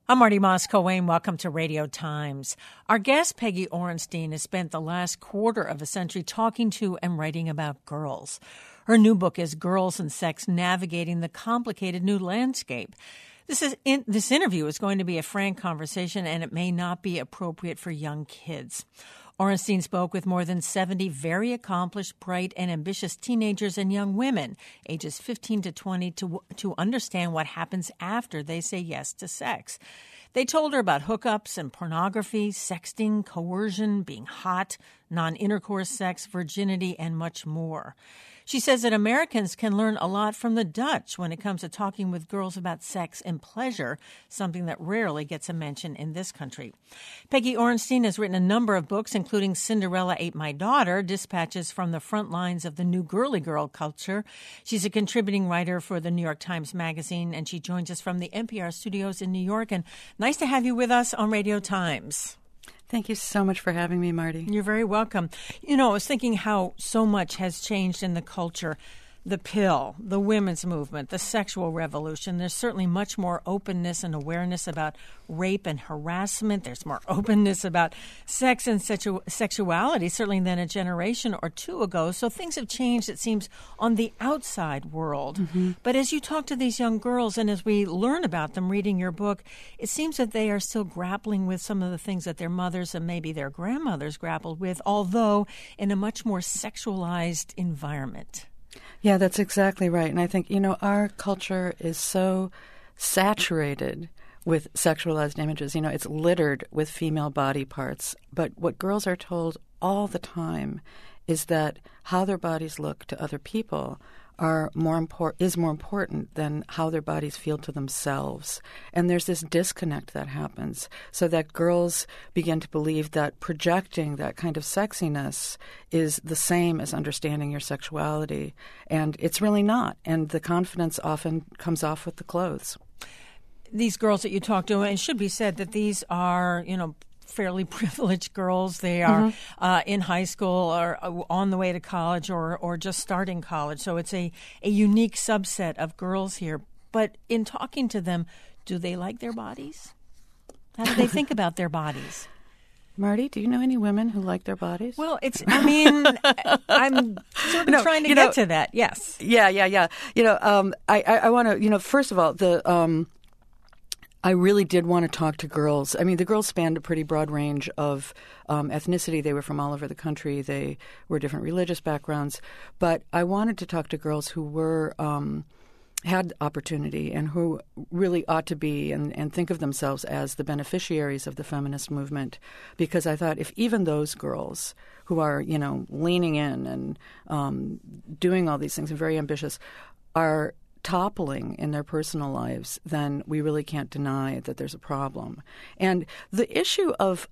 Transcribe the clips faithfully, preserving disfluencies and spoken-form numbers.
I'm Marty Moss-Coane. Welcome to Radio Times. Our guest, Peggy Orenstein, has spent the last quarter of a century talking to and writing about girls. Her new book is Girls and Sex: Navigating the Complicated New Landscape. This is in, this interview is going to be a frank conversation, and it may not be appropriate for young kids. Orenstein spoke with more than seventy very accomplished, bright, and ambitious teenagers and young women, ages fifteen to twenty, to, to understand what happens after they say yes to sex. They told her about hookups and pornography, sexting, coercion, being hot, non-intercourse sex, virginity, and much more. She says that Americans can learn a lot from the Dutch when it comes to talking with girls about sex and pleasure, something that rarely gets a mention in this country. Peggy Orenstein has written a number of books, including Cinderella Ate My Daughter, Dispatches from the Front Lines of the New Girly Girl Culture. She's a contributing writer for the New York Times Magazine, and she joins us from the N P R studios in New York. And nice to have you with us on Radio Times. Thank you so much for having me, Marty. You're very welcome. You know, I was thinking how so much has changed in the culture. The pill, the women's movement, the sexual revolution. There's certainly much more openness and awareness about rape and harassment. There's more openness about sex and sexu- sexuality, certainly than a generation or two ago. So things have changed, it seems, on the outside world. Mm-hmm. But as you talk to these young girls and as we learn about them reading your book, it seems that they are still grappling with some of the things that their mothers and maybe their grandmothers grappled with, although in a much more sexualized environment. Yeah, that's exactly right. And I think, you know, our culture is so saturated with sexualized images. You know, it's littered with female body parts. But what girls are told all the time is that how their bodies look to other people are more impor- is more important than how their bodies feel to themselves. And there's this disconnect that happens so that girls begin to believe that projecting that kind of sexiness is the same as understanding your sexuality. And it's really not. And the confidence often comes off with the clothes. These girls that you talk to, and it should be said that these are, you know, fairly privileged girls. They are mm-hmm. uh, in high school or uh, on the way to college or, or just starting college. So it's a, a unique subset of girls here. But in talking to them, do they like their bodies? How do they think about their bodies? Marty, do you know any women who like their bodies? Well, it's, I mean, I'm sort of no, trying to get know, to that, yes. Yeah, yeah, yeah. You know, um, I, I, I want to, you know, first of all, the... Um, I really did want to talk to girls. I mean, the girls spanned a pretty broad range of um, ethnicity. They were from all over the country. They were different religious backgrounds. But I wanted to talk to girls who were um, had opportunity and who really ought to be and, and think of themselves as the beneficiaries of the feminist movement. Because I thought if even those girls who are, you know, leaning in and um, doing all these things and very ambitious are toppling in their personal lives, then we really can't deny that there's a problem. And the issue of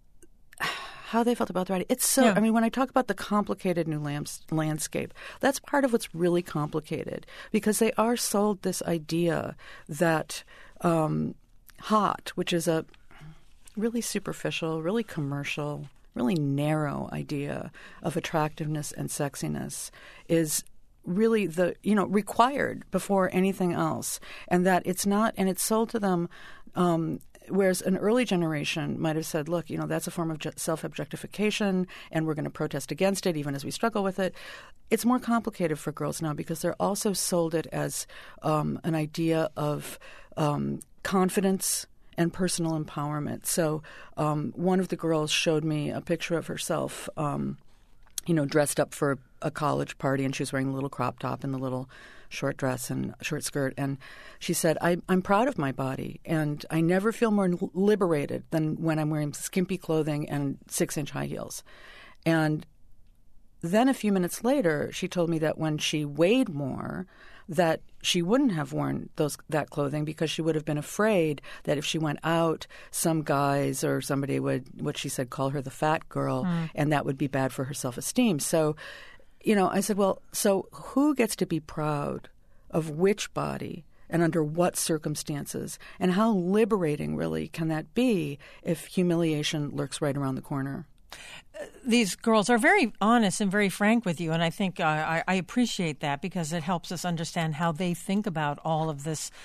how they felt about their body, it's so, yeah. I mean, when I talk about the complicated new lamps, landscape, that's part of what's really complicated because they are sold this idea that um, hot, which is a really superficial, really commercial, really narrow idea of attractiveness and sexiness is really the, you know, required before anything else. And that it's not, and it's sold to them, um, whereas an early generation might have said, look, you know, that's a form of self-objectification and we're going to protest against it even as we struggle with it. It's more complicated for girls now because they're also sold it as um, an idea of um, confidence and personal empowerment. So um, one of the girls showed me a picture of herself um, you know, dressed up for a college party, and she was wearing a little crop top and the little short dress and short skirt. And she said, I, I'm proud of my body, and I never feel more liberated than when I'm wearing skimpy clothing and six-inch high heels. And then a few minutes later, she told me that when she weighed more, that she wouldn't have worn those that clothing because she would have been afraid that if she went out, some guys or somebody would, what she said, call her the fat girl, mm. and that would be bad for her self-esteem. So, you know, I said, well, so who gets to be proud of which body and under what circumstances? And how liberating, really, can that be if humiliation lurks right around the corner? These girls are very honest and very frank with you, and I think uh, I, I appreciate that because it helps us understand how they think about all of this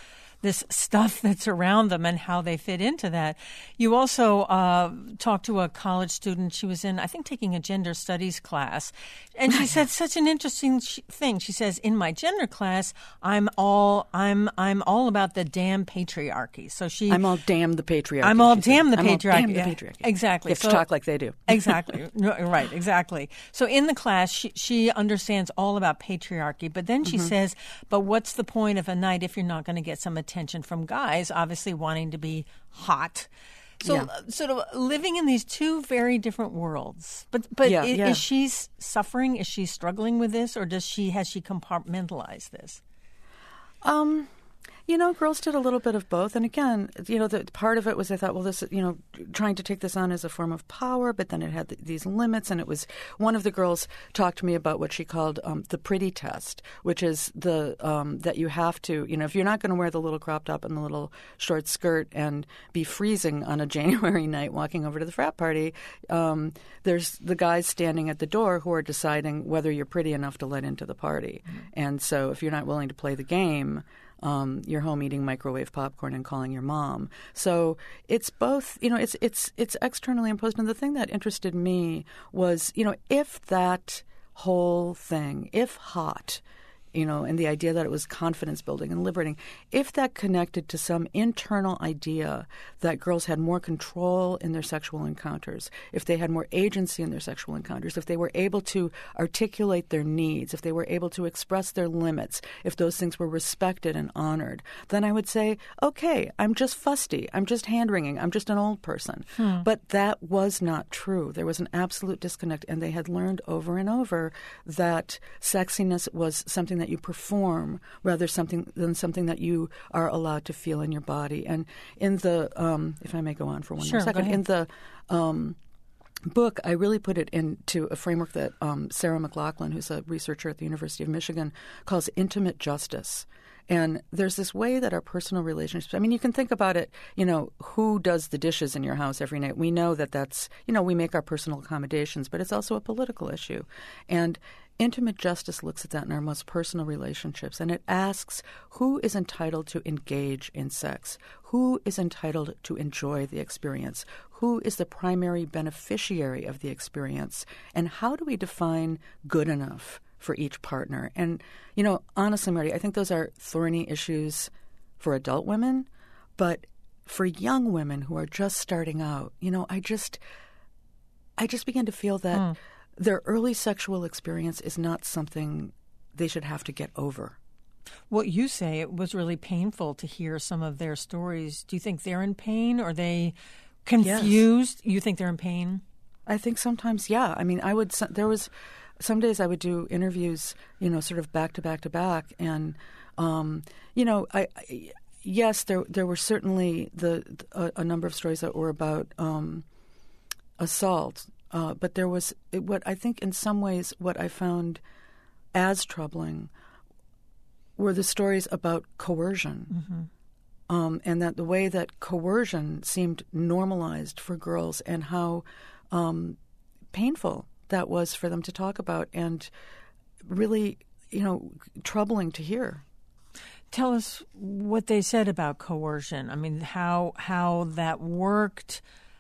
this stuff that's around them and how they fit into that. You also uh, talked to a college student. She was in, I think, taking a gender studies class. And she said such an interesting sh- thing. She says, in my gender class, I'm all I'm I'm all about the damn patriarchy. So she I'm all damn the patriarchy. I'm all she damn said. the I'm patriarchy. all damn the patriarchy. Yeah, exactly. You have so, to talk like they do. Exactly. No, right, exactly. So in the class, she, she understands all about patriarchy, but then she mm-hmm. says, but what's the point of a night if you're not going to get some attention from guys, obviously wanting to be hot? So yeah. uh, sort of living in these two very different worlds. But but yeah, is, yeah. is she suffering? Is she struggling with this, or does she has she compartmentalized this? Um, you know, girls did a little bit of both. And again, you know, the part of it was I thought, well, this, you know, trying to take this on as a form of power, but then it had th- these limits. And it was one of the girls talked to me about what she called um, the pretty test, which is the um, that you have to, you know, if you're not going to wear the little crop top and the little short skirt and be freezing on a January night walking over to the frat party, um, there's the guys standing at the door who are deciding whether you're pretty enough to let into the party. Mm-hmm. And so if you're not willing to play the game, Um, you're home eating microwave popcorn and calling your mom. So it's both, you know, it's it's it's externally imposed. And the thing that interested me was, you know, if that whole thing, if hot, you know, and the idea that it was confidence building and liberating, if that connected to some internal idea that girls had more control in their sexual encounters, if they had more agency in their sexual encounters, if they were able to articulate their needs, if they were able to express their limits, if those things were respected and honored, then I would say, okay, I'm just fusty, I'm just hand-wringing, I'm just an old person. Hmm. But that was not true. There was an absolute disconnect, and they had learned over and over that sexiness was something that you perform rather something than something that you are allowed to feel in your body. And in the, um, if I may go on for one sure, more second, in the um, book, I really put it into a framework that um, Sarah McLachlan, who's a researcher at the University of Michigan, calls intimate justice. And there's this way that our personal relationships, I mean, you can think about it, you know, who does the dishes in your house every night? We know that that's, you know, we make our personal accommodations, but it's also a political issue. And intimate justice looks at that in our most personal relationships, and it asks who is entitled to engage in sex, who is entitled to enjoy the experience, who is the primary beneficiary of the experience, and how do we define good enough for each partner. And, you know, honestly, Marty, I think those are thorny issues for adult women, but for young women who are just starting out, you know, I just, I just begin to feel that mm. their early sexual experience is not something they should have to get over. What you say, it was really painful to hear some of their stories. Do you think they're in pain? Are they confused? Yes. You think they're in pain? I think sometimes, yeah. I mean, I would, there was, some days I would do interviews, you know, sort of back to back to back. And, um, you know, I, I yes, there there were certainly the a, a number of stories that were about um, assault. Uh, but there was what I think in some ways what I found as troubling were the stories about coercion. Mm-hmm. Um, and that the way that coercion seemed normalized for girls and how um, painful that was for them to talk about and really, you know, troubling to hear. Tell us what they said about coercion. I mean, how how that worked,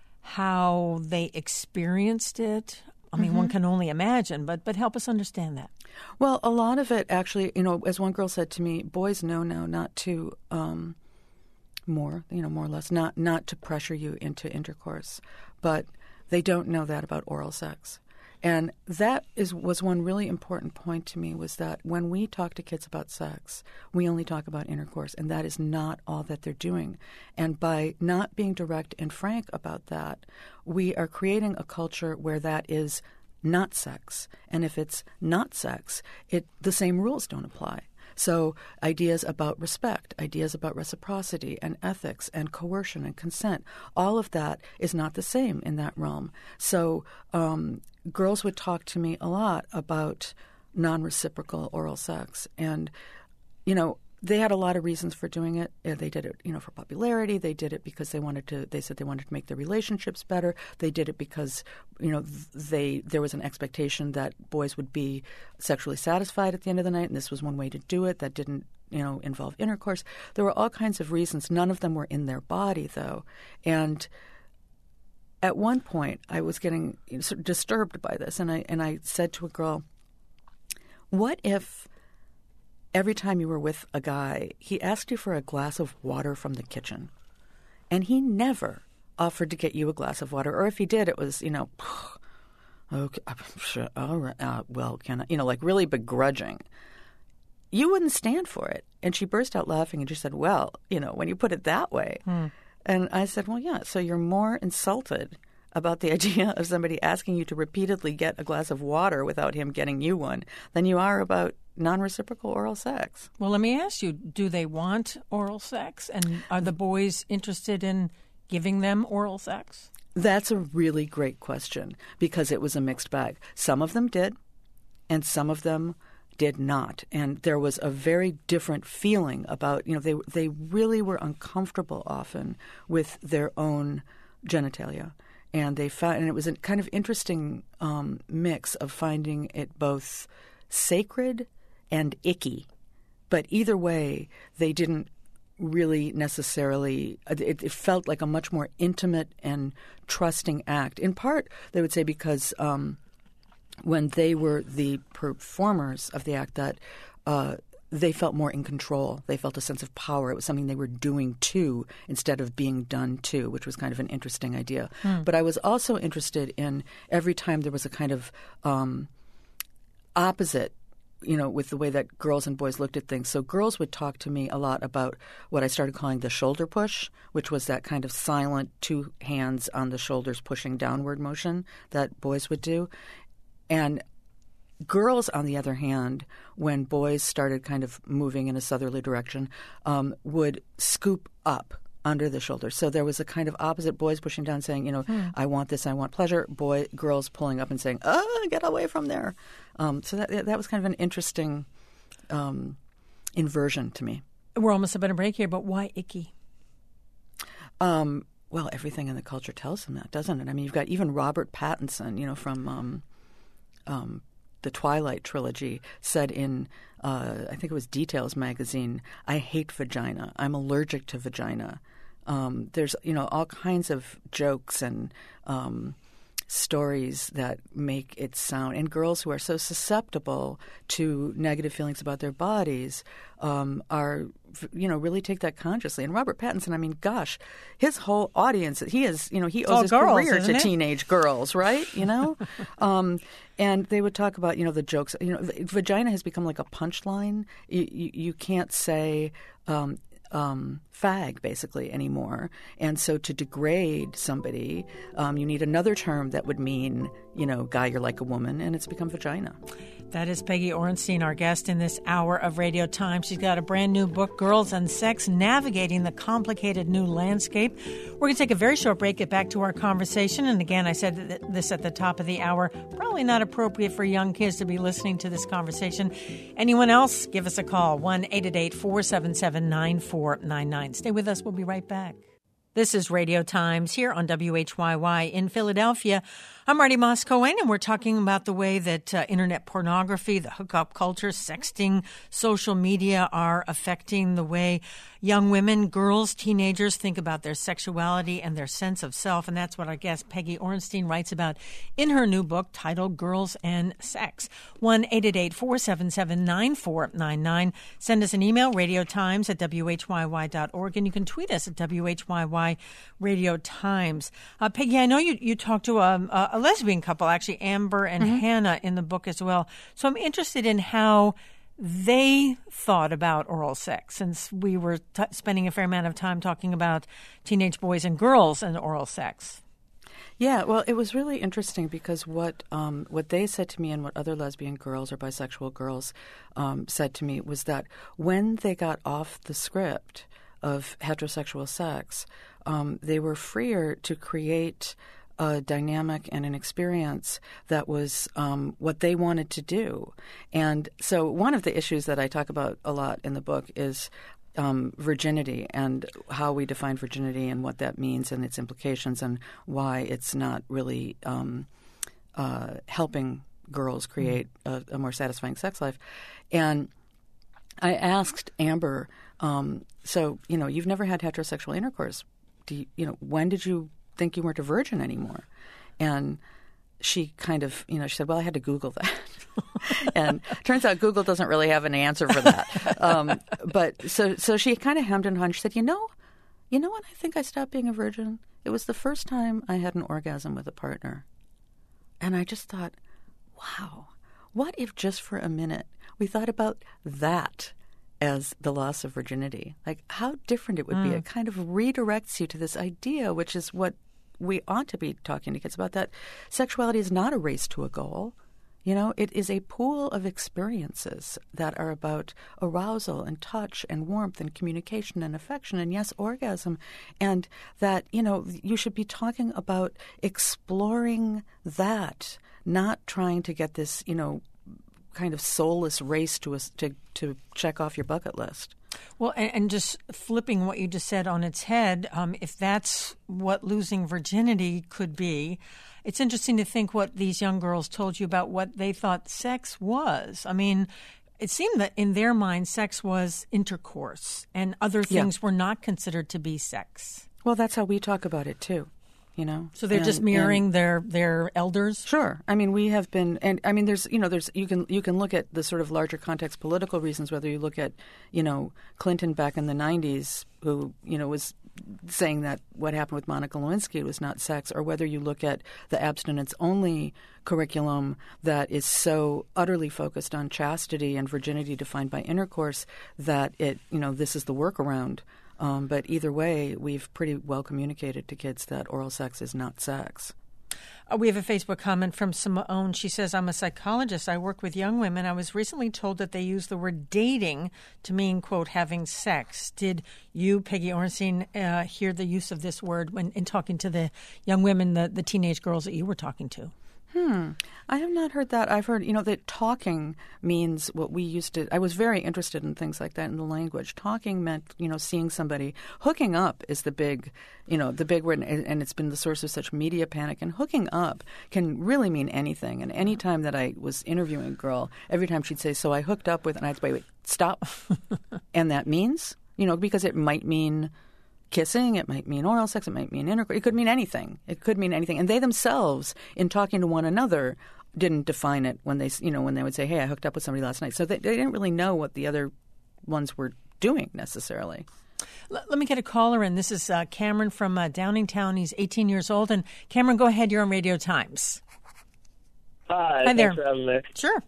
how they experienced it. I mean, mm-hmm. one can only imagine, but but help us understand that. Well, a lot of it actually, you know, as one girl said to me, boys know now not to um, more, you know, more or less, not not to pressure you into intercourse, but they don't know that about oral sex. And that is was one really important point to me, was that when we talk to kids about sex, we only talk about intercourse, and that is not all that they're doing. And by not being direct and frank about that, we are creating a culture where that is not sex. And if it's not sex, it the same rules don't apply. So ideas about respect, ideas about reciprocity and ethics and coercion and consent, all of that is not the same in that realm. So um, girls would talk to me a lot about non-reciprocal oral sex. And, you know, they had a lot of reasons for doing it. Yeah, they did it, you know, for popularity. They did it because they wanted to. They said they wanted to make their relationships better. They did it because, you know, they there was an expectation that boys would be sexually satisfied at the end of the night, and this was one way to do it. That didn't, you know, involve intercourse. There were all kinds of reasons. None of them were in their body, though, and at one point I was getting you know, sort of disturbed by this, and I and I said to a girl, "What if every time you were with a guy, he asked you for a glass of water from the kitchen, and he never offered to get you a glass of water, or if he did, it was, you know, okay, sure, all right, uh, well, can I, you know, like really begrudging. You wouldn't stand for it." And she burst out laughing, and she said, "Well, you know, when you put it that way." Hmm. And I said, "Well, yeah, so you're more insulted about the idea of somebody asking you to repeatedly get a glass of water without him getting you one than you are about non-reciprocal oral sex." Well, let me ask you, do they want oral sex? And are the boys interested in giving them oral sex? That's a really great question because it was a mixed bag. Some of them did, and some of them did not. And there was a very different feeling about, you know, they they really were uncomfortable often with their own genitalia. And they found, and it was a kind of interesting um, mix of finding it both sacred and icky. But either way, they didn't really necessarily, it, it felt like a much more intimate and trusting act. In part, they would say because um, when they were the performers of the act, that uh, they felt more in control. They felt a sense of power. It was something they were doing to instead of being done to, which was kind of an interesting idea. Hmm. But I was also interested in every time there was a kind of um, opposite, you know, with the way that girls and boys looked at things. So girls would talk to me a lot about what I started calling the shoulder push, which was that kind of silent two hands on the shoulders pushing downward motion that boys would do. And girls, on the other hand, when boys started kind of moving in a southerly direction, um, would scoop up under the shoulders. So there was a kind of opposite, boys pushing down saying, you know, hmm. I want this, I want pleasure. Boy, girls pulling up and saying, oh, get away from there. Um, so that that was kind of an interesting um, inversion to me. We're almost about to break here, but why icky? Um, well, everything in the culture tells them that, doesn't it? I mean, you've got even Robert Pattinson, you know, from um, um, the Twilight trilogy, said in, uh, I think it was Details magazine, I hate vagina. I'm allergic to vagina. Um, there's, you know, all kinds of jokes and um, stories that make it sound. And girls who are so susceptible to negative feelings about their bodies um, are, you know, really take that consciously. And Robert Pattinson, I mean, gosh, his whole audience, he is, you know, he it's owes his girls, career to it? teenage girls, right? You know? um, and they would talk about, you know, the jokes. You know, vagina has become like a punchline. You, you, you can't say um, um, fag, basically, anymore. And so to degrade somebody, um, you need another term that would mean, you know, guy, you're like a woman, and it's become vagina. That is Peggy Orenstein, our guest in this hour of Radio Time. She's got a brand new book, Girls and Sex, Navigating the Complicated New Landscape. We're going to take a very short break, get back to our conversation. And again, I said this at the top of the hour, probably not appropriate for young kids to be listening to this conversation. Anyone else, give us a call, one eight eight eight, four seven seven, nine four nine nine. Stay with us. We'll be right back. This is Radio Times here on W H Y Y in Philadelphia. I'm Marty Moss-Cohen, and we're talking about the way that uh, internet pornography, the hookup culture, sexting, social media are affecting the way young women, girls, teenagers think about their sexuality and their sense of self. And that's what our guest Peggy Orenstein writes about in her new book titled Girls and Sex. one eight eight eight, four seven seven, nine four nine nine. Send us an email, radiotimes at w h y y dot org, and you can tweet us at W H Y Y Radio Times. Uh, Peggy, I know you, you talked to a, a lesbian couple, actually, Amber and mm-hmm. Hannah, in the book as well. So I'm interested in how they thought about oral sex, since we were t- spending a fair amount of time talking about teenage boys and girls and oral sex. Yeah, well, it was really interesting because what um, what they said to me and what other lesbian girls or bisexual girls um, said to me was that when they got off the script of heterosexual sex, um, they were freer to create a dynamic and an experience that was um, what they wanted to do. And so one of the issues that I talk about a lot in the book is um, virginity and how we define virginity and what that means and its implications and why it's not really um, uh, helping girls create a, a more satisfying sex life. And I asked Amber, um, so, you know, you've never had heterosexual intercourse. Do you, you know, when did you think you weren't a virgin anymore? And she kind of, you know, she said, well, I had to Google that. And turns out Google doesn't really have an answer for that. Um, but so so she kind of hemmed and hawed. She said, you know, you know when I think I stopped being a virgin? It was the first time I had an orgasm with a partner. And I just thought, wow, what if just for a minute we thought about that as the loss of virginity? Like how different it would mm. be. It kind of redirects you to this idea, which is what we ought to be talking to kids about, that sexuality is not a race to a goal. You know, it is a pool of experiences that are about arousal and touch and warmth and communication and affection and, yes, orgasm. And that, you know, you should be talking about exploring that, not trying to get this, you know, kind of soulless race to us to, to check off your bucket list. Well, and, and just flipping what you just said on its head, um, if that's what losing virginity could be, it's interesting to think what these young girls told you about what they thought sex was. I mean, it seemed that in their mind, sex was intercourse and other things yeah. were not considered to be sex. Well, that's how we talk about it, too. You know, so they're and, just mirroring their, their elders. Sure. I mean, we have been, and I mean, there's, you know, there's you can you can look at the sort of larger context, political reasons. Whether you look at, you know, Clinton back in the nineties, who you know was saying that what happened with Monica Lewinsky was not sex, or whether you look at the abstinence-only curriculum that is so utterly focused on chastity and virginity defined by intercourse that it, you know, this is the workaround. Um, but either way, we've pretty well communicated to kids that oral sex is not sex. Uh, we have a Facebook comment from Simone. She says, I'm a psychologist. I work with young women. I was recently told that they use the word dating to mean, quote, having sex. Did you, Peggy Orenstein, uh, hear the use of this word when in talking to the young women, the, the teenage girls that you were talking to? Hmm. I have not heard that. I've heard, you know, that talking means what we used to – I was very interested in things like that in the language. Talking meant, you know, seeing somebody. Hooking up is the big, you know, the big word, and it's been the source of such media panic. And hooking up can really mean anything. And any time that I was interviewing a girl, every time she'd say, so I hooked up with – and I'd say, wait, wait, stop. And that means, you know, because it might mean – kissing, it might mean oral sex, it might mean intercourse, it could mean anything. It could mean anything. And they themselves, in talking to one another, didn't define it when they, you know, when they would say, hey, I hooked up with somebody last night. So they, they didn't really know what the other ones were doing necessarily. Let, let me get a caller in. This is uh, Cameron from uh, Downingtown. He's eighteen years old. And Cameron, go ahead. You're on Radio Times. Hi. Hi there. Thanks for having me. Sure.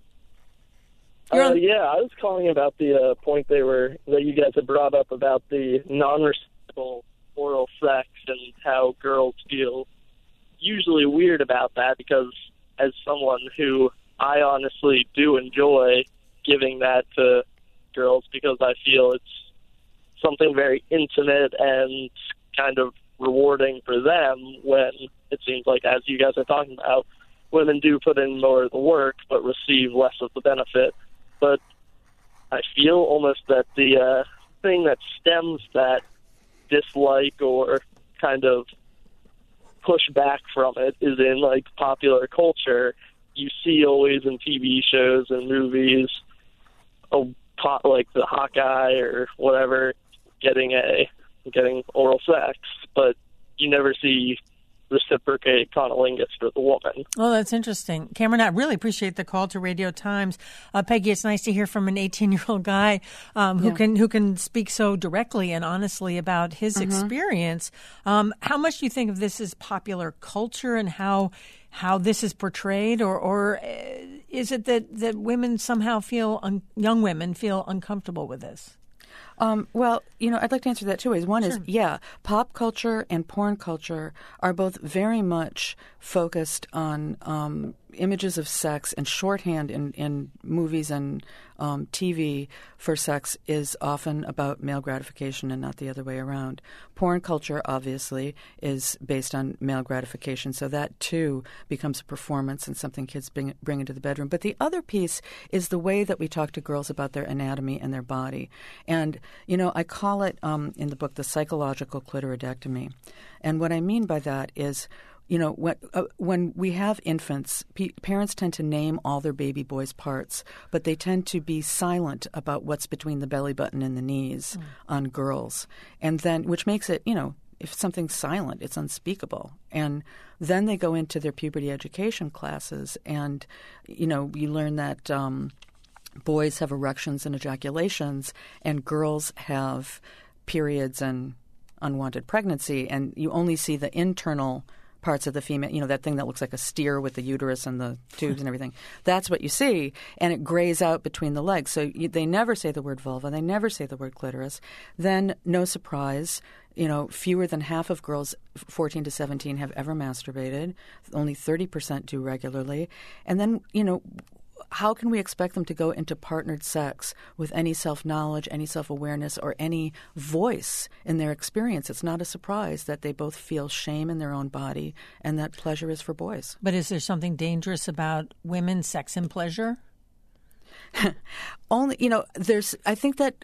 Uh, yeah, I was calling about the uh, point they were that you guys had brought up about the non-reciprocal oral sex and how girls feel usually weird about that, because as someone who I honestly do enjoy giving that to girls, because I feel it's something very intimate and kind of rewarding for them when it seems like, as you guys are talking about, women do put in more of the work but receive less of the benefit. But I feel almost that the uh, thing that stems that dislike or kind of push back from it is in, like, popular culture. You see always in T V shows and movies, a pot, like the Hawkeye or whatever, getting a getting oral sex, but you never see reciprocate conolingus for the woman. Oh, that's interesting. Cameron, I really appreciate the call to Radio Times. Uh, Peggy, it's nice to hear from an eighteen-year-old guy um, who yeah. can who can speak so directly and honestly about his mm-hmm. experience. Um, how much do you think of this as popular culture and how how this is portrayed, or or is it that, that women somehow feel un- young women feel uncomfortable with this? Um, well, you know, I'd like to answer that two ways. One Sure. is, yeah, pop culture and porn culture are both very much focused on um, images of sex, and shorthand in, in movies and um, T V for sex is often about male gratification and not the other way around. Porn culture, obviously, is based on male gratification, so that too becomes a performance and something kids bring, bring into the bedroom. But the other piece is the way that we talk to girls about their anatomy and their body. And, you know, I call it um, in the book the psychological clitoridectomy. And what I mean by that is, you know, when, uh, when we have infants, p- parents tend to name all their baby boys' parts, but they tend to be silent about what's between the belly button and the knees mm. on girls. And then, which makes it, you know, if something's silent, it's unspeakable. And then they go into their puberty education classes, and, you know, you learn that um, boys have erections and ejaculations, and girls have periods and unwanted pregnancy, and you only see the internal parts of the female, you know, that thing that looks like a steer with the uterus and the tubes and everything. That's what you see, and it grays out between the legs. So you, they never say the word vulva. They never say the word clitoris. Then, no surprise, you know, fewer than half of girls fourteen to seventeen have ever masturbated. Only thirty percent do regularly. And then, you know, how can we expect them to go into partnered sex with any self-knowledge, any self-awareness, or any voice in their experience? It's not a surprise that they both feel shame in their own body, and that pleasure is for boys. But is there something dangerous about women's sex and pleasure? Only, you know, there's, I think that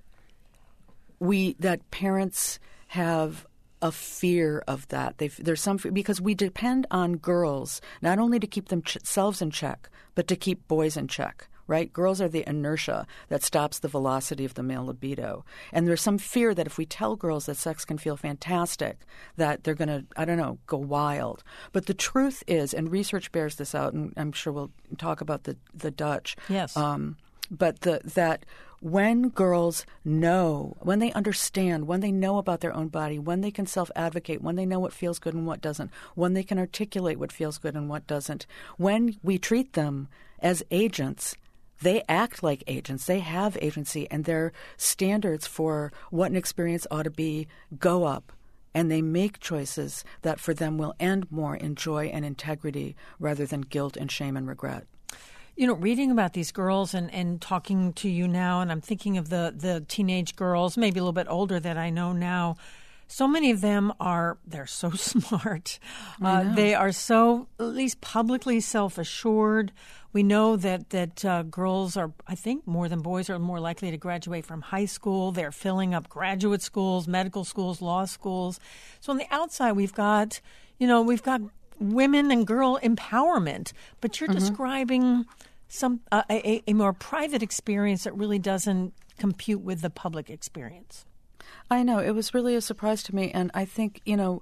we, that parents have a fear of that. They've, there's some because we depend on girls not only to keep themselves in check, but to keep boys in check. Right? Girls are the inertia that stops the velocity of the male libido. And there's some fear that if we tell girls that sex can feel fantastic, that they're going to, I don't know, go wild. But the truth is, and research bears this out, and I'm sure we'll talk about the, the Dutch. Yes. Um, but the, that when girls know, when they understand, when they know about their own body, when they can self-advocate, when they know what feels good and what doesn't, when they can articulate what feels good and what doesn't, when we treat them as agents, they act like agents. They have agency, and their standards for what an experience ought to be go up. And they make choices that for them will end more in joy and integrity rather than guilt and shame and regret. You know, reading about these girls and, and talking to you now, and I'm thinking of the, the teenage girls, maybe a little bit older that I know now. So many of them are, they're so smart. Uh, they are so, at least publicly self-assured. We know that, that uh, girls are, I think, more than boys are more likely to graduate from high school. They're filling up graduate schools, medical schools, law schools. So on the outside, we've got, you know, we've got women and girl empowerment, but you're mm-hmm. describing some uh, a, a more private experience that really doesn't compute with the public experience. I know. It was really a surprise to me, and I think, you know,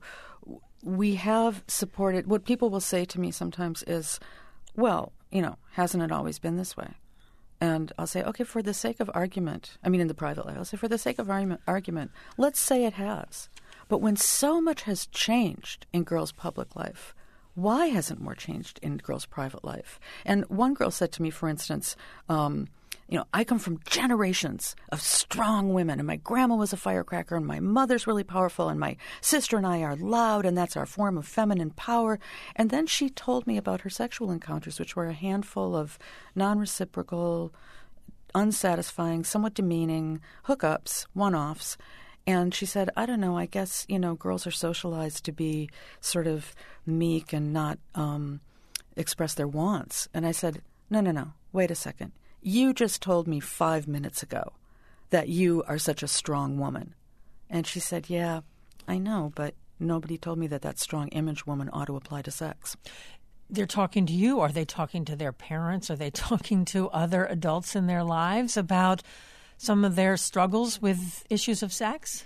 we have supported – what people will say to me sometimes is, well, you know, hasn't it always been this way? And I'll say, okay, for the sake of argument – I mean, in the private life, I'll say, for the sake of argument, argument, let's say it has. But when so much has changed in girls' public life, why hasn't more changed in girls' private life? And one girl said to me, for instance, um, you know, I come from generations of strong women, and my grandma was a firecracker, and my mother's really powerful, and my sister and I are loud, and that's our form of feminine power. And then she told me about her sexual encounters, which were a handful of non-reciprocal, unsatisfying, somewhat demeaning hookups, one-offs. And she said, I don't know, I guess, you know, girls are socialized to be sort of meek and not um, express their wants. And I said, no, no, no, wait a second. You just told me five minutes ago that you are such a strong woman. And she said, yeah, I know, but nobody told me that that strong image woman ought to apply to sex. They're talking to you. Are they talking to their parents? Are they talking to other adults in their lives about some of their struggles with issues of sex?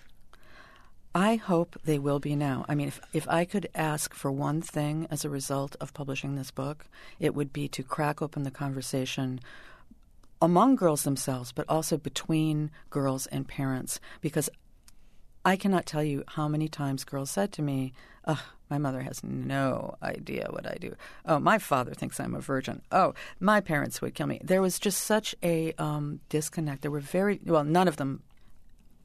I hope they will be now. I mean, if, if I could ask for one thing as a result of publishing this book, it would be to crack open the conversation among girls themselves, but also between girls and parents, because I cannot tell you how many times girls said to me, oh, my mother has no idea what I do. Oh, my father thinks I'm a virgin. Oh, my parents would kill me. There was just such a um, disconnect. There were very – well, none of them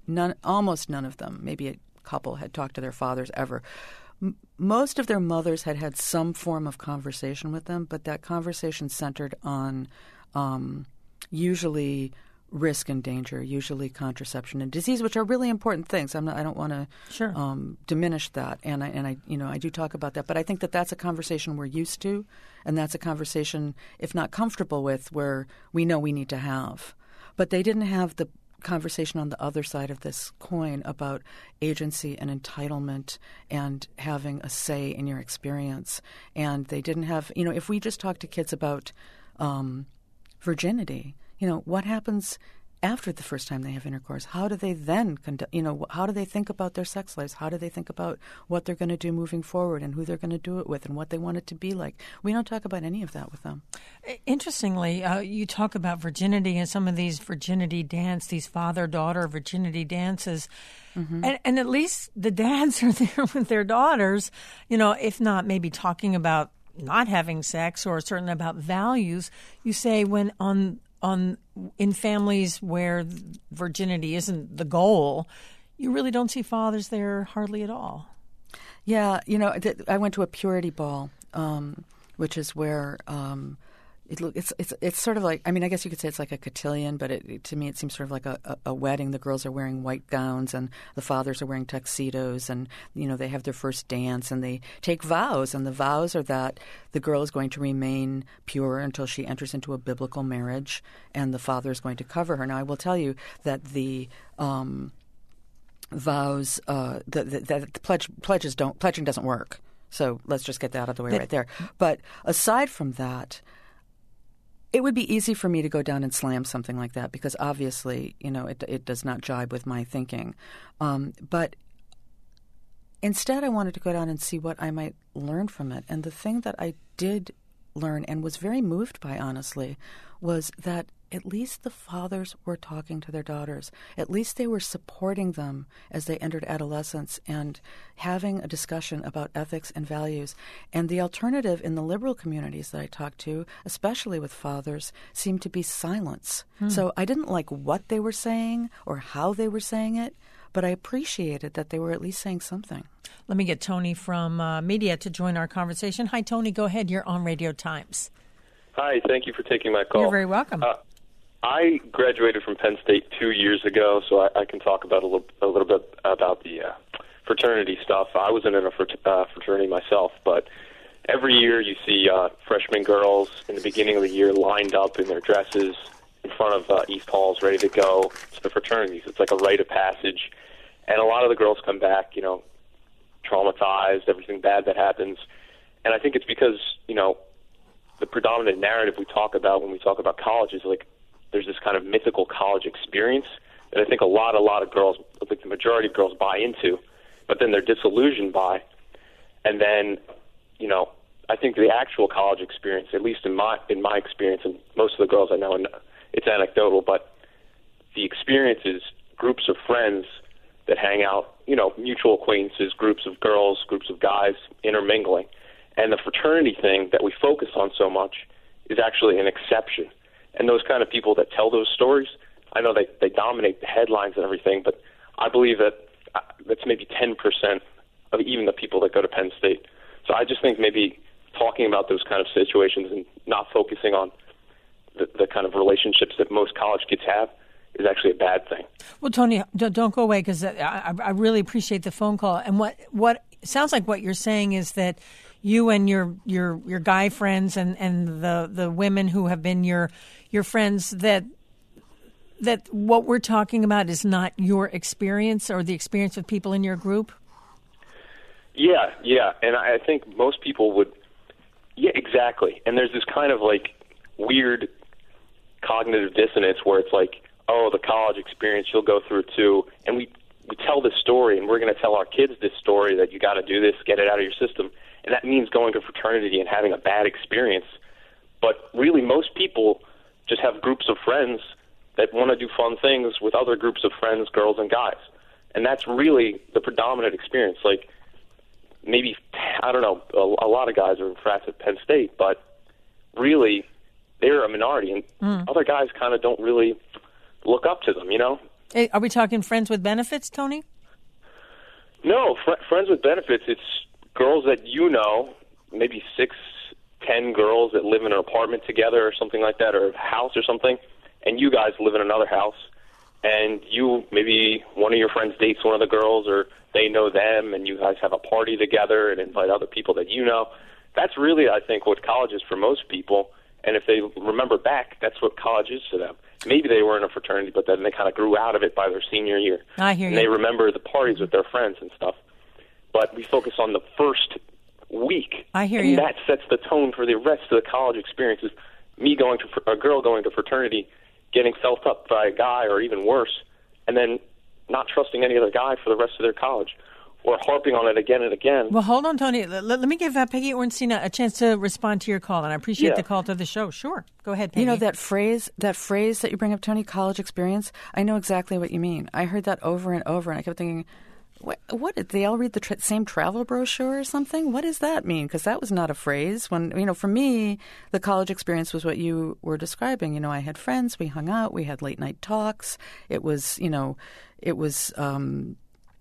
none, almost none of them, maybe a couple, had talked to their fathers ever. M- most of their mothers had had some form of conversation with them, but that conversation centered on um, usually risk and danger, usually contraception and disease, which are really important things. I'm not, I don't want to sure. um, diminish that, and I and I you know I do talk about that. But I think that that's a conversation we're used to, and that's a conversation, if not comfortable with, where we know we need to have. But they didn't have the conversation on the other side of this coin about agency and entitlement and having a say in your experience. And they didn't have, you know, if we just talk to kids about um, virginity. You know, what happens after the first time they have intercourse? How do they then conduct, you know, how do they think about their sex lives? How do they think about what they're going to do moving forward and who they're going to do it with and what they want it to be like? We don't talk about any of that with them. Interestingly, uh, you talk about virginity and some of these virginity dance, these father-daughter virginity dances. Mm-hmm. And, and at least the dads are there with their daughters, you know, if not maybe talking about not having sex or certain about values. You say when on on in families where virginity isn't the goal, you really don't see fathers there hardly at all. Yeah, you know, I went to a purity ball, um, which is where um, it, it's it's it's sort of like, I mean, I guess you could say it's like a cotillion, but it, it, to me it seems sort of like a, a, a wedding. The girls are wearing white gowns and the fathers are wearing tuxedos, and you know they have their first dance and they take vows, and the vows are that the girl is going to remain pure until she enters into a biblical marriage, and the father is going to cover her. Now, I will tell you that the um, vows, uh, the, the, the pledge, pledges don't pledging doesn't work. So let's just get that out of the way but, right there. But aside from that, it would be easy for me to go down and slam something like that because obviously, you know, it it does not jibe with my thinking. Um, but instead, I wanted to go down and see what I might learn from it. And the thing that I did learn and was very moved by, honestly, was that at least the fathers were talking to their daughters. At least they were supporting them as they entered adolescence and having a discussion about ethics and values. And the alternative in the liberal communities that I talked to, especially with fathers, seemed to be silence. Hmm. So I didn't like what they were saying or how they were saying it, but I appreciated that they were at least saying something. Let me get Tony from uh, Media to join our conversation. Hi, Tony. Go ahead. You're on Radio Times. Hi. Thank you for taking my call. You're very welcome. Uh, I graduated from Penn State two years ago, so I, I can talk about a little, a little bit about the uh, fraternity stuff. I wasn't in a frat- uh, fraternity myself, but every year you see uh, freshman girls in the beginning of the year lined up in their dresses in front of uh, East Halls, ready to go to the fraternities. It's like a rite of passage, and a lot of the girls come back, you know, traumatized, everything bad that happens, and I think it's because, you know, the predominant narrative we talk about when we talk about college is like there's this kind of mythical college experience that I think a lot, a lot of girls, like the majority of girls buy into, but then they're disillusioned by. And then, you know, I think the actual college experience, at least in my in my experience, and most of the girls I know, and it's anecdotal, but the experience is groups of friends that hang out, you know, mutual acquaintances, groups of girls, groups of guys intermingling. And the fraternity thing that we focus on so much is actually an exception. And those kind of people that tell those stories, I know they, they dominate the headlines and everything, but I believe that uh, that's maybe ten percent of even the people that go to Penn State. So I just think maybe talking about those kind of situations and not focusing on the, the kind of relationships that most college kids have is actually a bad thing. Well, Tony, don't go away because I, I really appreciate the phone call. And what what sounds like what you're saying is that you and your your your guy friends and, and the, the women who have been your your friends, that that what we're talking about is not your experience or the experience of people in your group? Yeah, yeah. And I think most people would, yeah, exactly. And there's this kind of like weird cognitive dissonance where it's like, oh, the college experience, you'll go through it too. And we, we tell this story, and we're going to tell our kids this story that you got to do this, get it out of your system. And that means going to fraternity and having a bad experience. But really, most people just have groups of friends that want to do fun things with other groups of friends, girls and guys. And that's really the predominant experience. Like, maybe, I don't know, a, a lot of guys are in frats at Penn State, but really, they're a minority, and mm. other guys kind of don't really look up to them, you know? Are we talking friends with benefits, Tony? No, fr- friends with benefits. It's girls that you know, maybe six, ten girls that live in an apartment together or something like that, or a house or something, and you guys live in another house, and you, maybe one of your friends dates one of the girls, or they know them, and you guys have a party together and invite other people that you know. That's really, I think, what college is for most people, and if they remember back, that's what college is to them. Maybe they were in a fraternity, but then they kind of grew out of it by their senior year. I hear and you. They remember the parties with their friends and stuff. But we focus on the first week. I hear and you. And that sets the tone for the rest of the college experiences. Me going to, a girl going to fraternity, getting felt up by a guy or even worse, and then not trusting any other guy for the rest of their college. Or harping on it again and again. Well, hold on, Tony. Let, let me give uh, Peggy Orenstein a, a chance to respond to your call, and I appreciate yeah. the call to the show. Sure. Go ahead, Peggy. You know, that phrase, that phrase that you bring up, Tony, college experience, I know exactly what you mean. I heard that over and over, and I kept thinking, what, what did they all read the tra- same travel brochure or something? What does that mean? Because that was not a phrase. When, you know, for me, the college experience was what you were describing. You know, I had friends, we hung out, we had late night talks. It was, you know, it was... Um,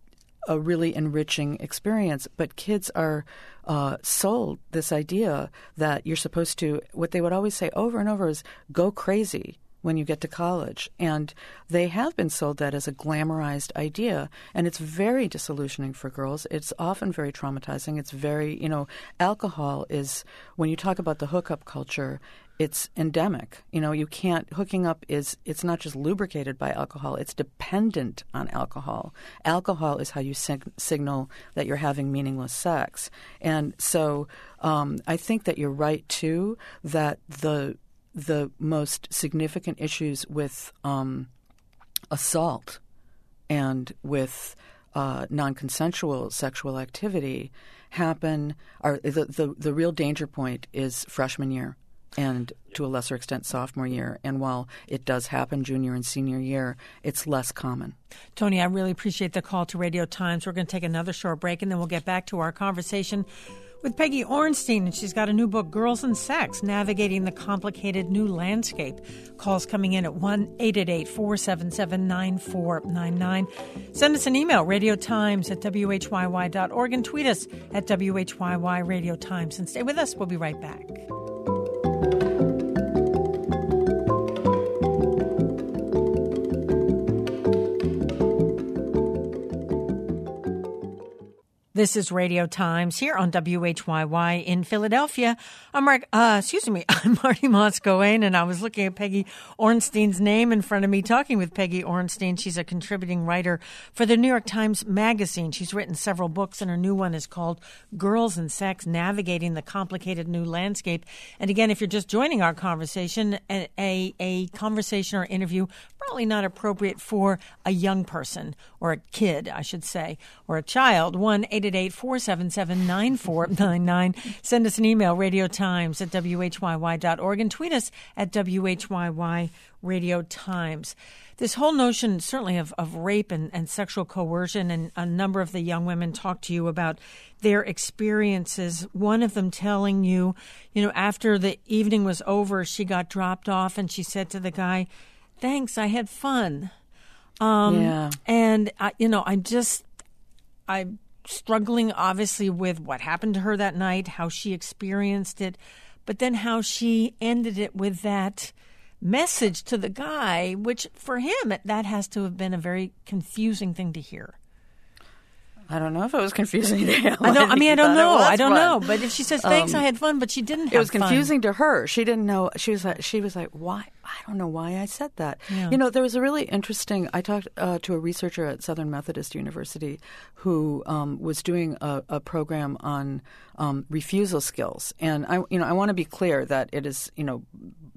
a really enriching experience, but kids are uh, sold this idea that you're supposed to, what they would always say over and over is, go crazy when you get to college. And they have been sold that as a glamorized idea, and it's very disillusioning for girls. It's often very traumatizing. It's very, you know, alcohol is, when you talk about the hookup culture, it's endemic. You know, you can't, hooking up is, it's not just lubricated by alcohol, it's dependent on alcohol. Alcohol is how you sig- signal that you're having meaningless sex. And so um, I think that you're right, too, that the the most significant issues with um, assault and with uh, non-consensual sexual activity happen, are the, the, the real danger point is freshman year. And to a lesser extent, sophomore year. And while it does happen junior and senior year, it's less common. Tony, I really appreciate the call to Radio Times. We're going to take another short break, and then we'll get back to our conversation with Peggy Orenstein. And she's got a new book, Girls and Sex, Navigating the Complicated New Landscape. Calls coming in at one eight eight eight, four seven seven, nine four nine nine. Send us an email, radiotimes at w h y y dot org, and tweet us at W H Y Y Radio Times. And stay with us. We'll be right back. This is Radio Times here on W H Y Y in Philadelphia. I'm Mark, uh, excuse me, I'm Marty Moscowane, and I was looking at Peggy Orenstein's name in front of me, talking with Peggy Orenstein. She's a contributing writer for the New York Times Magazine. She's written several books, and her new one is called Girls and Sex, Navigating the Complicated New Landscape. And again, if you're just joining our conversation, a, a, a conversation or interview probably not appropriate for a young person, or a kid, I should say, or a child. one eight eight eight, four seven seven, nine four nine nine. Send us an email, radiotimes at w h y y dot org, and tweet us at W H Y Y Radio Times. This whole notion, certainly, of, of rape and, and sexual coercion, and a number of the young women talk to you about their experiences. One of them telling you, you know, after the evening was over, she got dropped off and she said to the guy, "Thanks, I had fun." Um, yeah. And, I, you know, I'm just, I'm struggling, obviously, with what happened to her that night, how she experienced it, but then how she ended it with that message to the guy, which for him, that has to have been a very confusing thing to hear. I don't know if it was confusing to him. I, don't, I mean, I don't know. I don't fun. know. But if she says, "Thanks, um, I had fun," but she didn't have fun. It was confusing fun. to her. She didn't know. She was like, she was like, why? I don't know why I said that. Yeah. You know, there was a really interesting, I talked uh, to a researcher at Southern Methodist University who um, was doing a, a program on um, refusal skills. And I, you know, I want to be clear that it is, you know,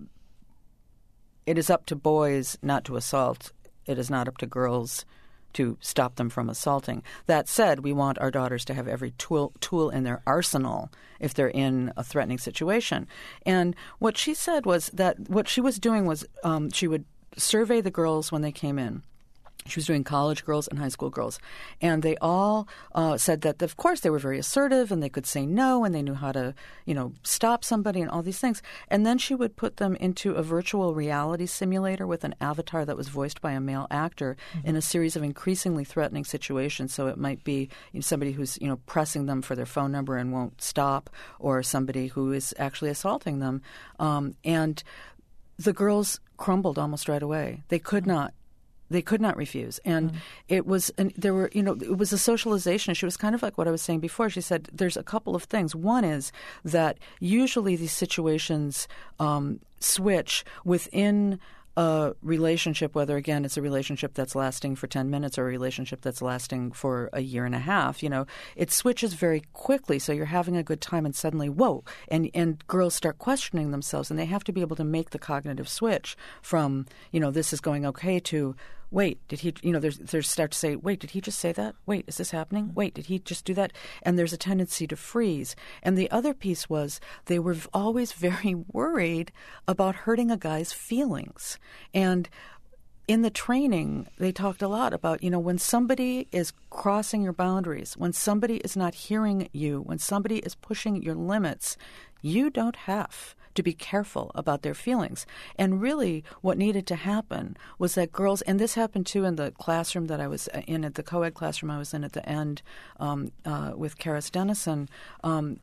it is up to boys not to assault. It is not up to girls to stop them from assaulting. That said, we want our daughters to have every tool tool in their arsenal if they're in a threatening situation. And what she said was that what she was doing was um, she would survey the girls when they came in, She was doing college girls and high school girls. And they all uh, said that, of course, they were very assertive and they could say no and they knew how to, you know, stop somebody and all these things. And then she would put them into a virtual reality simulator with an avatar that was voiced by a male actor mm-hmm. in a series of increasingly threatening situations. So it might be you know, somebody who's, you know, pressing them for their phone number and won't stop, or somebody who is actually assaulting them. Um, and the girls crumbled almost right away. They could not. They could not refuse. And mm. it was, and there were, you know, it was a socialization issue. It was kind of like what I was saying before. She said there's a couple of things. One is that usually these situations um, switch within a relationship, whether, again, it's a relationship that's lasting for ten minutes or a relationship that's lasting for a year and a half, you know, it switches very quickly. So you're having a good time and suddenly, whoa, and, and girls start questioning themselves, and they have to be able to make the cognitive switch from, you know, this is going okay to, wait, did he, you know, there's, there's start to say, wait, did he just say that? Wait, is this happening? Wait, did he just do that? And there's a tendency to freeze. And the other piece was they were always very worried about hurting a guy's feelings. And in the training, they talked a lot about, you know, when somebody is crossing your boundaries, when somebody is not hearing you, when somebody is pushing your limits, you don't have to be careful about their feelings. And really what needed to happen was that girls, and this happened too in the classroom that I was in, at the co-ed classroom I was in at the end um, uh, with Karis Dennison, um,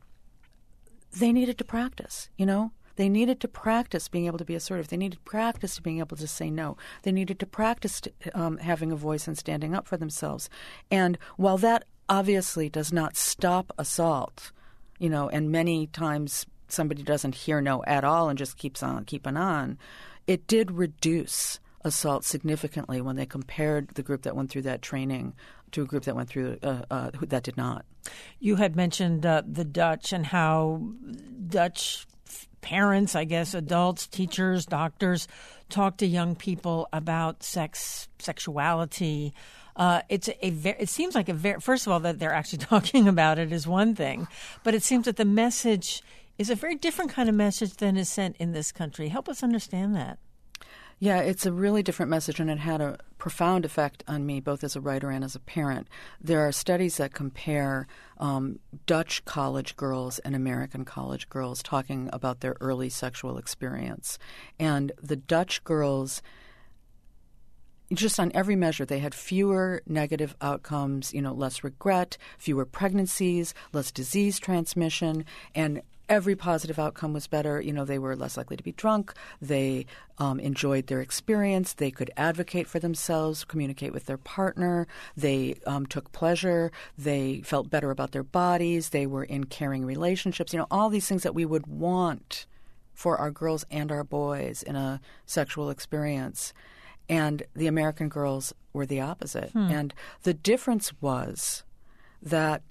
they needed to practice, you know? They needed to practice being able to be assertive. They needed practice to being able to say no. They needed to practice to, um, having a voice and standing up for themselves. And while that obviously does not stop assault, you know, and many times somebody doesn't hear no at all and just keeps on keeping on, it did reduce assault significantly when they compared the group that went through that training to a group that went through uh, uh, that did not. You had mentioned uh, the Dutch and how Dutch parents, I guess, adults, teachers, doctors, talk to young people about sex, sexuality. Uh, it's a very, it seems like a very, first of all, that they're actually talking about it is one thing, but it seems that the message is a very different kind of message than is sent in this country. Help us understand that. Yeah, it's a really different message, and it had a profound effect on me, both as a writer and as a parent. There are studies that compare um, Dutch college girls and American college girls talking about their early sexual experience. And the Dutch girls, just on every measure, they had fewer negative outcomes, you know, less regret, fewer pregnancies, less disease transmission, and every positive outcome was better. You know, they were less likely to be drunk. They um, enjoyed their experience. They could advocate for themselves, communicate with their partner. They um, took pleasure. They felt better about their bodies. They were in caring relationships. You know, all these things that we would want for our girls and our boys in a sexual experience. And the American girls were the opposite. Hmm. And the difference was that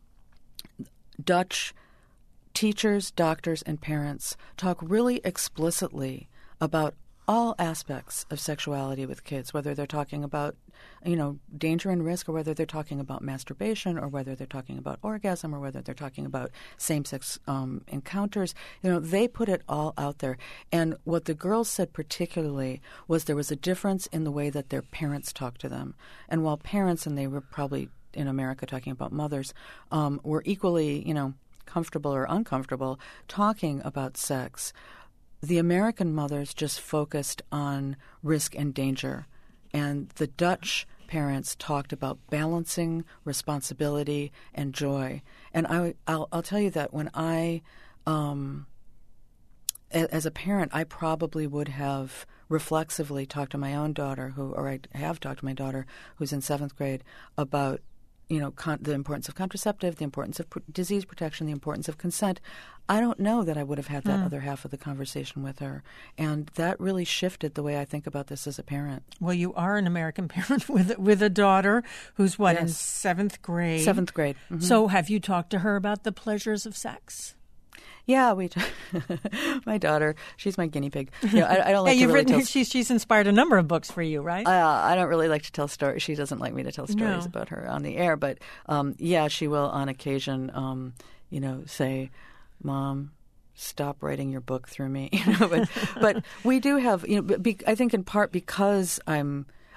Dutch teachers, doctors, and parents talk really explicitly about all aspects of sexuality with kids, whether they're talking about, you know, danger and risk, or whether they're talking about masturbation, or whether they're talking about orgasm, or whether they're talking about same-sex um, encounters. You know, they put it all out there. And what the girls said particularly was there was a difference in the way that their parents talked to them. And while parents, and they were probably in America talking about mothers, um, were equally, you know, comfortable or uncomfortable talking about sex, the American mothers just focused on risk and danger. And the Dutch parents talked about balancing responsibility and joy. And I, I'll, I'll tell you that when I, um, a, as a parent, I probably would have reflexively talked to my own daughter, who, or I have talked to my daughter who's in seventh grade, about you know, con- the importance of contraceptive, the importance of pr- disease protection, the importance of consent. I don't know that I would have had that mm. other half of the conversation with her. And that really shifted the way I think about this as a parent. Well, you are an American parent with with a daughter who's, what, yes. in seventh grade? Seventh grade. Mm-hmm. So have you talked to her about the pleasures of sex? Yeah, we. T- my daughter, she's my guinea pig. You know, I, I don't like yeah, you've to really written. tell... She's she's inspired a number of books for you, right? Uh, I don't really like to tell stories. She doesn't like me to tell stories No. about her on the air, but um, yeah, she will on occasion, um, you know, say, "Mom, stop writing your book through me." You know, but but we do have, you know, be, I think in part because I'm.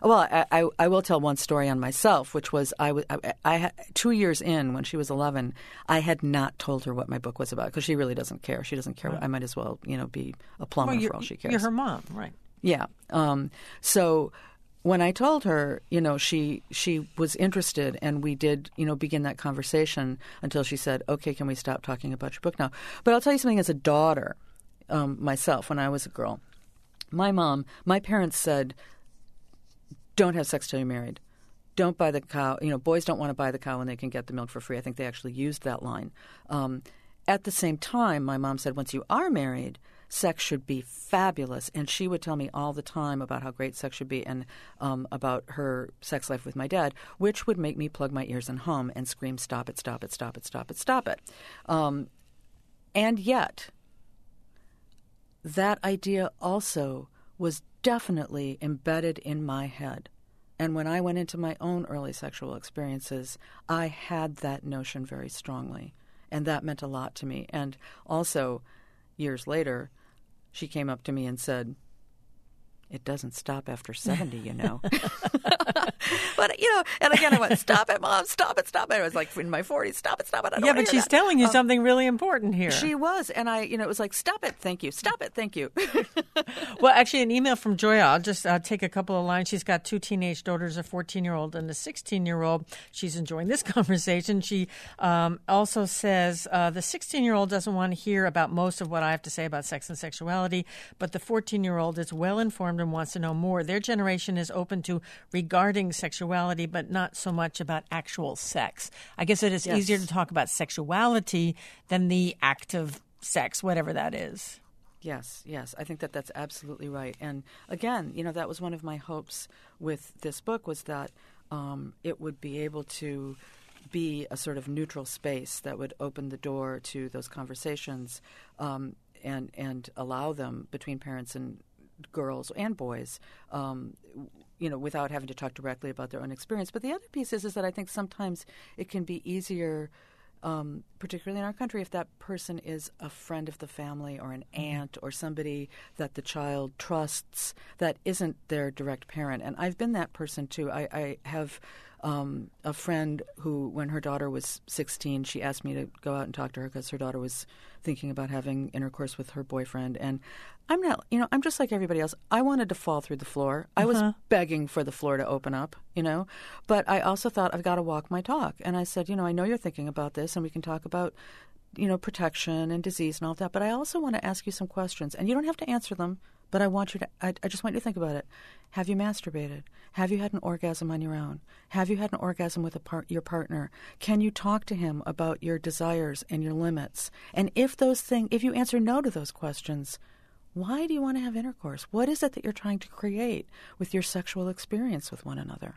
Well, I, I, I will tell one story on myself, which was I, was, I, I had, two years in, when she was eleven, I had not told her what my book was about because she really doesn't care. She doesn't care. Right. I might as well, you know, be a plumber well, for all she cares. You're her mom, right? Yeah. Um, so when I told her, you know, she she was interested, and we did, you know, begin that conversation until she said, "Okay, can we stop talking about your book now?" But I'll tell you something. As a daughter, um, myself, when I was a girl, my mom, my parents said, don't have sex till you're married. Don't buy the cow. You know, boys don't want to buy the cow when they can get the milk for free. I think they actually used that line. Um, at the same time, my mom said, once you are married, sex should be fabulous. And she would tell me all the time about how great sex should be and um, about her sex life with my dad, which would make me plug my ears and hum and scream, stop it, stop it, stop it, stop it, stop it. Um, and yet, that idea also was definitely embedded in my head. And when I went into my own early sexual experiences, I had that notion very strongly. And that meant a lot to me. And also, years later, she came up to me and said, it doesn't stop after seventy, you know. But, you know, and again, I went, stop it, Mom, stop it, stop it. I was like in my forties, stop it, stop it. I don't yeah, but she's that. telling you um, something really important here. She was. And I, you know, it was like, stop it, thank you, stop it, thank you. Well, actually, an email from Joya. I'll just uh, take a couple of lines. She's got two teenage daughters, a fourteen-year-old and a sixteen-year-old. She's enjoying this conversation. She um, also says uh, the sixteen-year-old doesn't want to hear about most of what I have to say about sex and sexuality, but the fourteen-year-old is well-informed and wants to know more. Their generation is open to regarding sexuality, but not so much about actual sex. I guess it is yes. easier to talk about sexuality than the act of sex, whatever that is. Yes, yes. I think that that's absolutely right. And again, you know, that was one of my hopes with this book was that um, it would be able to be a sort of neutral space that would open the door to those conversations um, and, and allow them between parents and girls and boys, um, you know, without having to talk directly about their own experience. But the other piece is, is that I think sometimes it can be easier, um, particularly in our country, if that person is a friend of the family or an aunt or somebody that the child trusts that isn't their direct parent. And I've been that person too. I, I have um, a friend who, when her daughter was sixteen, she asked me to go out and talk to her because her daughter was thinking about having intercourse with her boyfriend. And I'm not, you know, I'm just like everybody else. I wanted to fall through the floor. I was uh-huh. begging for the floor to open up, you know, but I also thought I've got to walk my talk. And I said, you know, I know you're thinking about this and we can talk about, you know, protection and disease and all that, but I also want to ask you some questions and you don't have to answer them, but I want you to, I, I just want you to think about it. Have you masturbated? Have you had an orgasm on your own? Have you had an orgasm with a par- your partner? Can you talk to him about your desires and your limits? And if those things, if you answer no to those questions, why do you want to have intercourse? What is it that you're trying to create with your sexual experience with one another?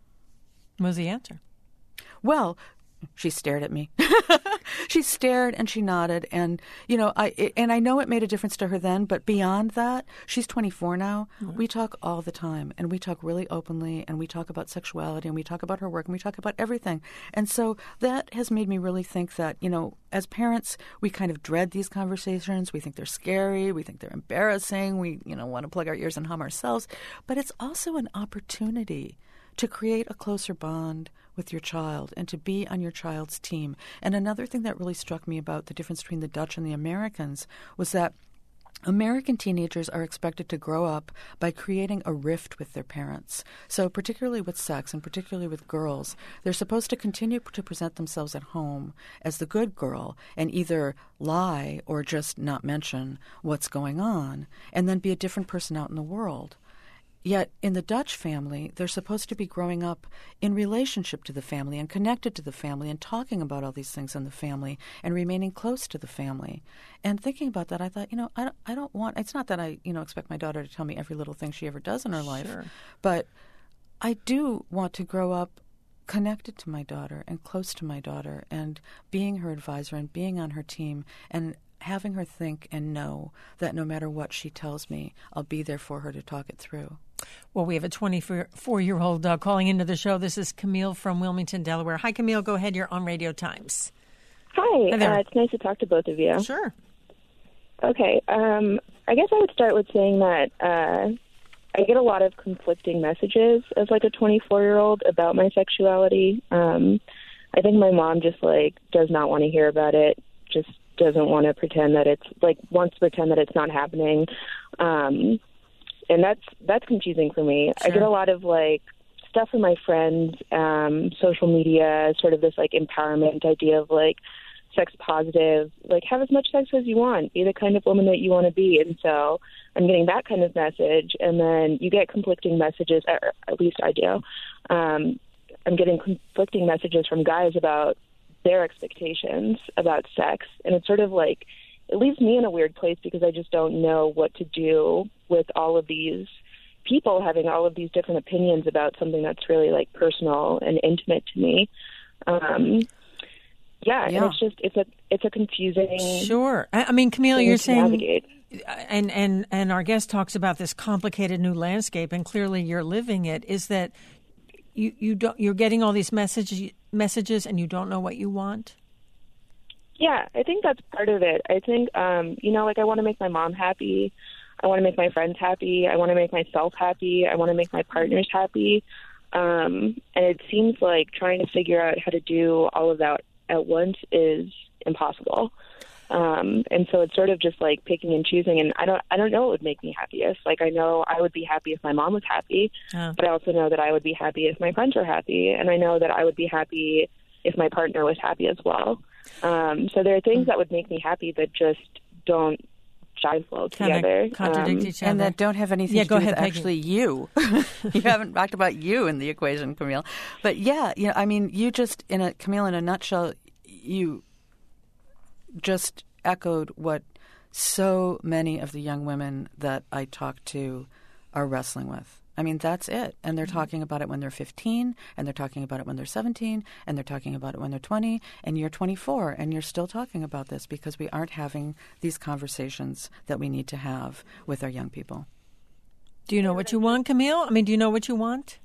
What was the answer? Well, she stared at me. She stared and she nodded, and you know, I and I know it made a difference to her then. But beyond that, she's twenty-four now. Mm-hmm. We talk all the time, and we talk really openly, and we talk about sexuality, and we talk about her work, and we talk about everything. And so that has made me really think that, you know, as parents, we kind of dread these conversations. We think they're scary. We think they're embarrassing. We, you know, want to plug our ears and hum ourselves. But it's also an opportunity to create a closer bond with your child and to be on your child's team. And another thing that really struck me about the difference between the Dutch and the Americans was that American teenagers are expected to grow up by creating a rift with their parents. So particularly with sex and particularly with girls, they're supposed to continue to present themselves at home as the good girl and either lie or just not mention what's going on and then be a different person out in the world. Yet in the Dutch family, they're supposed to be growing up in relationship to the family and connected to the family and talking about all these things in the family and remaining close to the family. And thinking about that, I thought, you know, I don't, I don't want – it's not that I, you know, expect my daughter to tell me every little thing she ever does in her life. Sure. But I do want to grow up connected to my daughter and close to my daughter and being her advisor and being on her team and having her think and know that no matter what she tells me, I'll be there for her to talk it through. Well, we have a twenty-four-year-old uh, calling into the show. This is Camille from Wilmington, Delaware. Hi, Camille. Go ahead. You're on Radio Times. Hi. Hi uh, it's nice to talk to both of you. Sure. Okay. Um, I guess I would start with saying that uh, I get a lot of conflicting messages as like a twenty-four-year-old about my sexuality. Um, I think my mom just like does not want to hear about it, just doesn't want to pretend that it's like wants to pretend that it's not happening. Um, and that's that's confusing for me. Sure. I get a lot of like stuff from my friends, um, social media, sort of this like empowerment idea of like sex positive, like have as much sex as you want, be the kind of woman that you want to be. And so I'm getting that kind of message. And then you get conflicting messages, or at least I do. Um, I'm getting conflicting messages from guys about their expectations about sex. And it's sort of like, it leaves me in a weird place because I just don't know what to do with all of these people having all of these different opinions about something that's really like personal and intimate to me. Um, yeah, yeah, and it's just it's a it's a confusing. Sure, I mean, Camille, you're saying, navigate. and and and our guest talks about this complicated new landscape, and clearly you're living it. Is that you you don't you're getting all these messages messages, and you don't know what you want? Yeah, I think that's part of it. I think um, you know, like I want to make my mom happy. I want to make my friends happy. I want to make myself happy. I want to make my partners happy. Um, and it seems like trying to figure out how to do all of that at once is impossible. Um, and so it's sort of just like picking and choosing. And I don't, I don't know what would make me happiest. Like I know I would be happy if my mom was happy, oh. but I also know that I would be happy if my friends were happy. And I know that I would be happy if my partner was happy as well. Um, so there are things that would make me happy that just don't jive well together. Contradict um, each other. And that don't have anything yeah, to go do ahead, with Peggy. actually you. You haven't talked about you in the equation, Camille. But yeah, you know, I mean, you just, in a Camille, in a nutshell, you just echoed what so many of the young women that I talk to are wrestling with. I mean, that's it. And they're talking about it when they're fifteen, and they're talking about it when they're seventeen, and they're talking about it when they're twenty, and you're twenty-four, and you're still talking about this because we aren't having these conversations that we need to have with our young people. Do you know what you want, Camille? I mean, do you know what you want?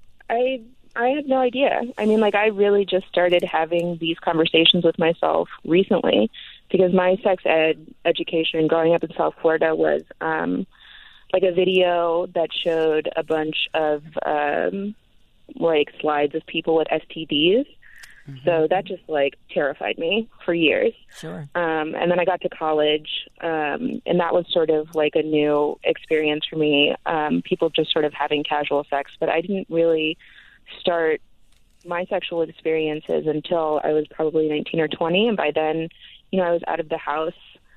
I I have no idea. I mean, like, I really just started having these conversations with myself recently because my sex ed education growing up in South Florida was um, like a video that showed a bunch of, um, like, slides of people with S T Ds. Mm-hmm. So that just, like, terrified me for years. Sure. Um, and then I got to college, um, and that was sort of like a new experience for me, um, people just sort of having casual sex. But I didn't really start my sexual experiences until I was probably nineteen or twenty. And by then, you know, I was out of the house.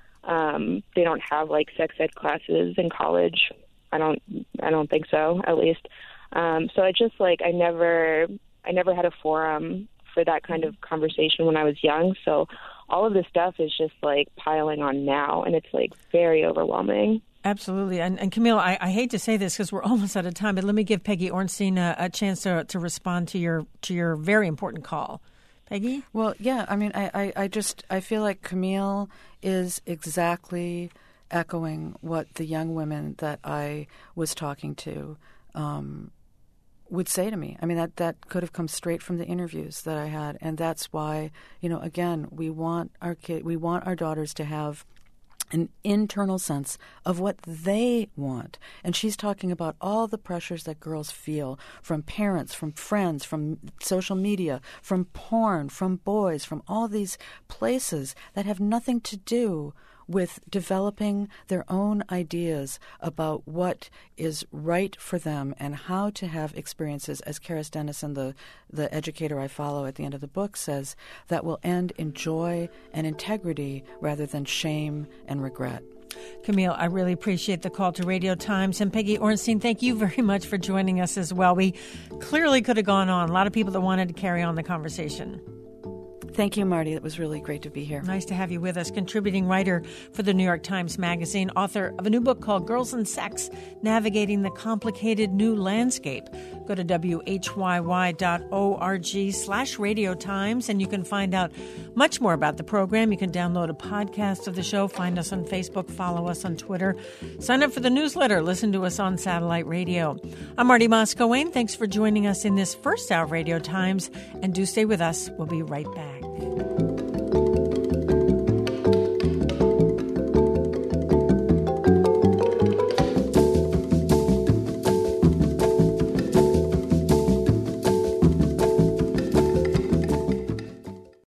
Um, they don't have like sex ed classes in college. I don't, I don't think so, at least. Um, so I just like, I never, I never had a forum for that kind of conversation when I was young. So all of this stuff is just like piling on now, and it's like very overwhelming. Absolutely. And, and Camille, I, I hate to say this because we're almost out of time, but let me give Peggy Orenstein a, a chance to, to respond to your to your very important call. Peggy? Well, yeah, I mean, I, I, I just, I feel like Camille is exactly echoing what the young women that I was talking to um, would say to me. I mean, that, that could have come straight from the interviews that I had. And that's why, you know, again, we want our kid, we want our daughters to have an internal sense of what they want. And she's talking about all the pressures that girls feel from parents, from friends, from social media, from porn, from boys, from all these places that have nothing to do with developing their own ideas about what is right for them and how to have experiences, as Karis Dennison, the, the educator I follow at the end of the book, says, that will end in joy and integrity rather than shame and regret. Camille, I really appreciate the call to Radio Times. And Peggy Orenstein, thank you very much for joining us as well. We clearly could have gone on. A lot of people that wanted to carry on the conversation. Thank you, Marty. It was really great to be here. Nice to have you with us. Contributing writer for the New York Times Magazine, author of a new book called Girls and Sex, Navigating the Complicated New Landscape. Go to W H Y Y dot org slash Radio Times, and you can find out much more about the program. You can download a podcast of the show, find us on Facebook, follow us on Twitter, sign up for the newsletter, listen to us on satellite radio. I'm Marty Moscowane. Thanks for joining us in this first hour of Radio Times, and do stay with us. We'll be right back.